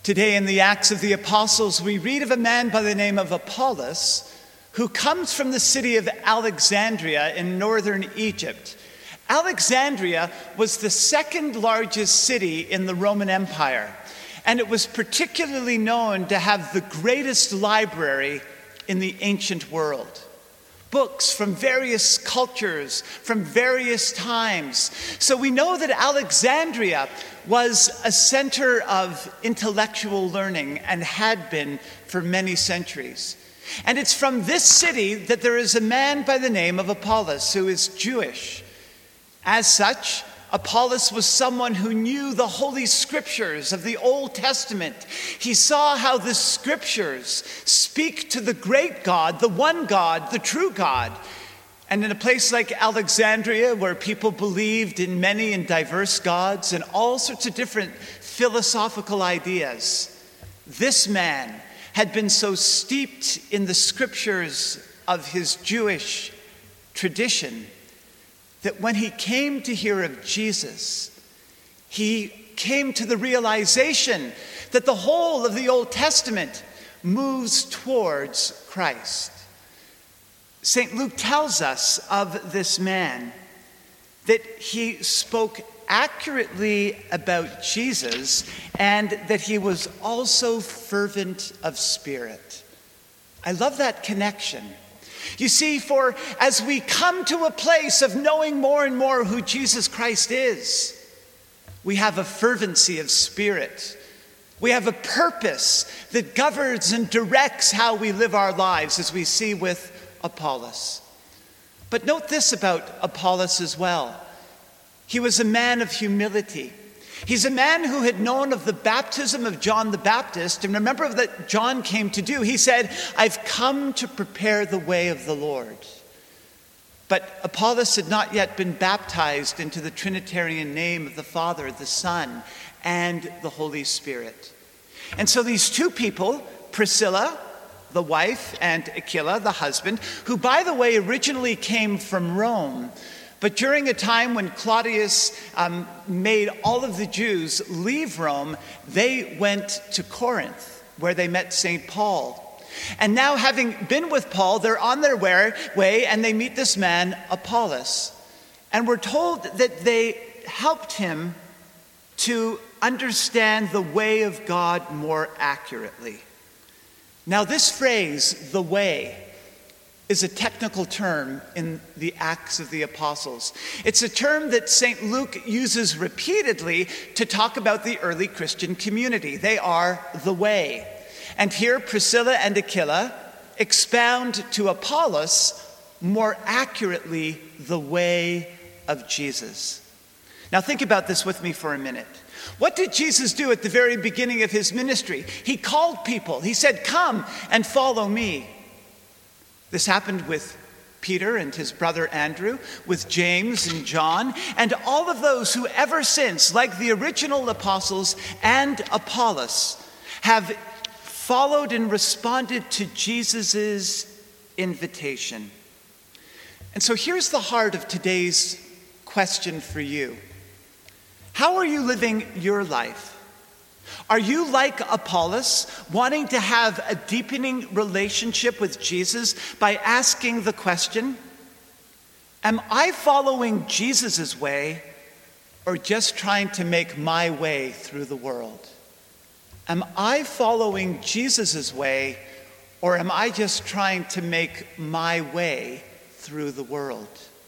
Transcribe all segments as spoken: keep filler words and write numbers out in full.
Today in the Acts of the Apostles, we read of a man by the name of Apollos who comes from the city of Alexandria in northern Egypt. Alexandria was the second largest city in the Roman Empire, and it was particularly known to have the greatest library in the ancient world. Books from various cultures, from various times. So we know that Alexandria was a center of intellectual learning and had been for many centuries. And it's from this city that there is a man by the name of Apollos who is Jewish. As such, Apollos was someone who knew the Holy Scriptures of the Old Testament. He saw how the Scriptures speak to the great God, the one God, the true God. And in a place like Alexandria, where people believed in many and diverse gods and all sorts of different philosophical ideas, this man had been so steeped in the Scriptures of his Jewish tradition that when he came to hear of Jesus, he came to the realization that the whole of the Old Testament moves towards Christ. Saint Luke tells us of this man that he spoke accurately about Jesus and that he was also fervent of spirit. I love that connection. You see, for as we come to a place of knowing more and more who Jesus Christ is, we have a fervency of spirit. We have a purpose that governs and directs how we live our lives, as we see with Apollos. But note this about Apollos as well. He was a man of humility. He's a man who had known of the baptism of John the Baptist. And remember that John came to do. He said, I've come to prepare the way of the Lord. But Apollos had not yet been baptized into the Trinitarian name of the Father, the Son, and the Holy Spirit. And so these two people, Priscilla, the wife, and Aquila, the husband, who, by the way, originally came from Rome, but during a time when Claudius um, made all of the Jews leave Rome, they went to Corinth, where they met Saint Paul. And now, having been with Paul, they're on their way, and they meet this man, Apollos. And we're told that they helped him to understand the way of God more accurately. Now, this phrase, the way, is a technical term in the Acts of the Apostles. It's a term that Saint Luke uses repeatedly to talk about the early Christian community. They are the way. And here Priscilla and Aquila expound to Apollos more accurately the way of Jesus. Now think about this with me for a minute. What did Jesus do at the very beginning of his ministry? He called people. He said, "Come and follow me." This happened with Peter and his brother Andrew, with James and John, and all of those who ever since, like the original apostles and Apollos, have followed and responded to Jesus' invitation. And so here's the heart of today's question for you. How are you living your life? Are you like Apollos, wanting to have a deepening relationship with Jesus by asking the question, am I following Jesus' way or just trying to make my way through the world? Am I following Jesus' way or am I just trying to make my way through the world?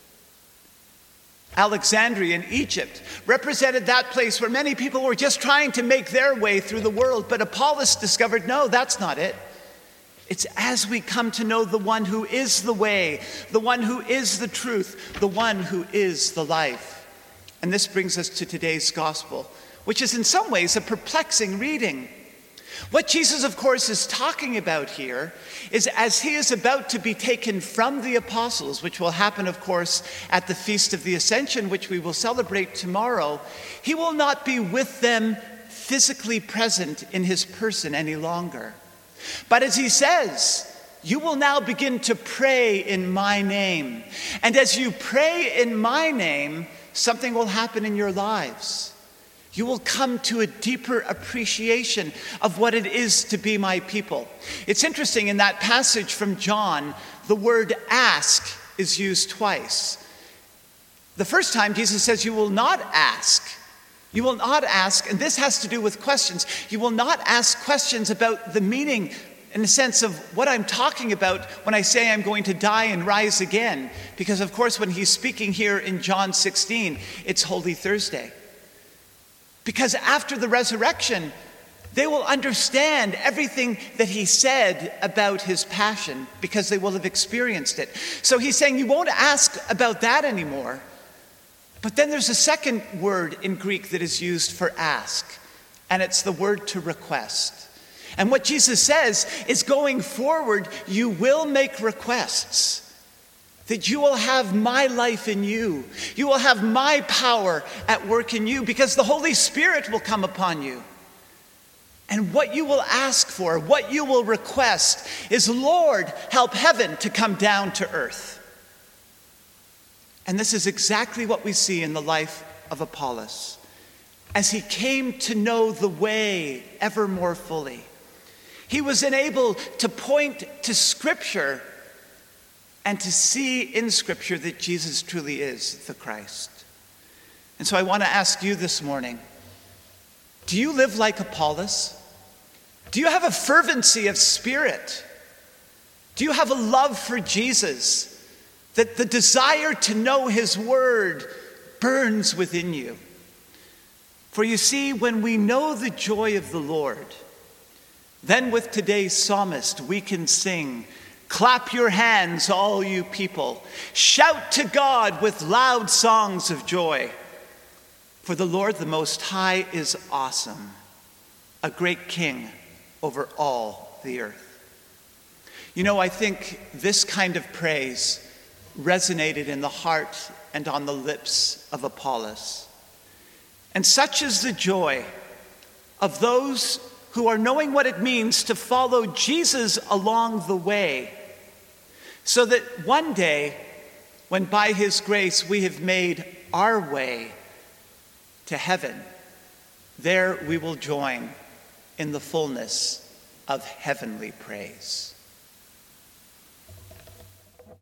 Alexandria in Egypt represented that place where many people were just trying to make their way through the world. But Apollos discovered, no, that's not it. It's as we come to know the one who is the way, the one who is the truth, the one who is the life. And this brings us to today's gospel, which is in some ways a perplexing reading. What Jesus, of course, is talking about here is as he is about to be taken from the apostles, which will happen, of course, at the Feast of the Ascension, which we will celebrate tomorrow, he will not be with them physically present in his person any longer. But as he says, you will now begin to pray in my name. And as you pray in my name, something will happen in your lives. You will come to a deeper appreciation of what it is to be my people. It's interesting, in that passage from John, the word ask is used twice. The first time Jesus says, you will not ask. You will not ask, and this has to do with questions. You will not ask questions about the meaning, in the sense of what I'm talking about when I say I'm going to die and rise again. Because of course, when he's speaking here in John sixteen, it's Holy Thursday. Because after the resurrection, they will understand everything that he said about his passion, because they will have experienced it. So he's saying you won't ask about that anymore. But then there's a second word in Greek that is used for ask, and it's the word to request. And what Jesus says is, going forward, you will make requests. That you will have my life in you. You will have my power at work in you, because the Holy Spirit will come upon you. And what you will ask for, what you will request is, Lord, help heaven to come down to earth. And this is exactly what we see in the life of Apollos, as he came to know the way ever more fully. He was enabled to point to Scripture and to see in Scripture that Jesus truly is the Christ. And so I want to ask you this morning, do you live like Apollos? Do you have a fervency of spirit? Do you have a love for Jesus, that the desire to know his word burns within you? For you see, when we know the joy of the Lord, then with today's psalmist we can sing, clap your hands, all you people. Shout to God with loud songs of joy. For the Lord the Most High is awesome, a great king over all the earth. You know, I think this kind of praise resonated in the heart and on the lips of Apollos. And such is the joy of those who are knowing what it means to follow Jesus along the way, so that one day, when by his grace we have made our way to heaven, there we will join in the fullness of heavenly praise.